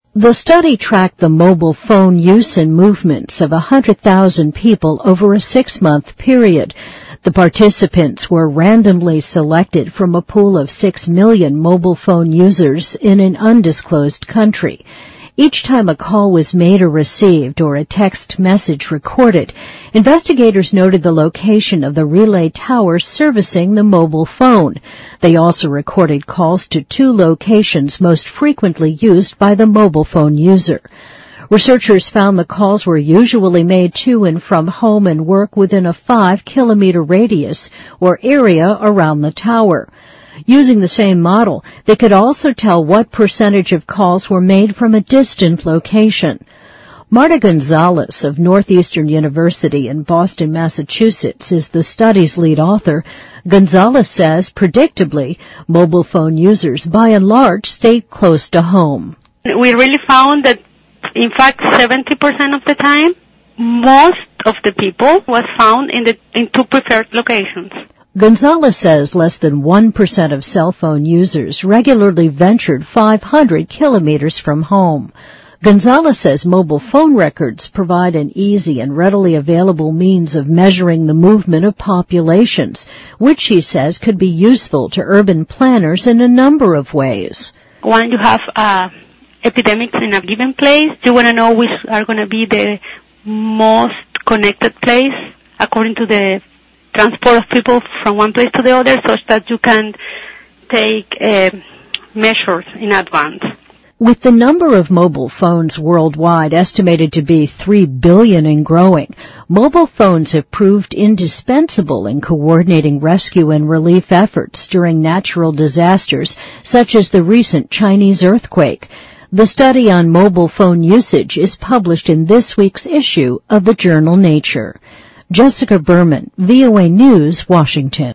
The study tracked the mobile phone use and movements of 100,000 people over a 6-month period. The participants were randomly selected from a pool of 6 million mobile phone users in an undisclosed country. Each time a call was made or received or a text message recorded, investigators noted the location of the relay tower servicing the mobile phone. They also recorded calls to 2 locations most frequently used by the mobile phone user. Researchers found the calls were usually made to and from home and work within a 5-kilometer radius or area around the tower. Using the same model, they could also tell what percentage of calls were made from a distant location. Marta Gonzalez of Northeastern University in Boston, Massachusetts, is the study's lead author. Gonzalez says, predictably, mobile phone users by and large stayed close to home. We really found that, in fact, 70% of the time, most of the people was found in 2 preferred locations. Gonzalez says less than 1% of cell phone users regularly ventured 500 kilometers from home. Gonzalez says mobile phone records provide an easy and readily available means of measuring the movement of populations, which she says could be useful to urban planners in a number of ways. When you have epidemics in a given place, you want to know which are going to be the most connected place according to the transport of people from one place to the other, such that you can take measures in advance. With the number of mobile phones worldwide estimated to be 3 billion and growing, mobile phones have proved indispensable in coordinating rescue and relief efforts during natural disasters, such as the recent Chinese earthquake. The study on mobile phone usage is published in this week's issue of the journal Nature. Jessica Berman, VOA News, Washington.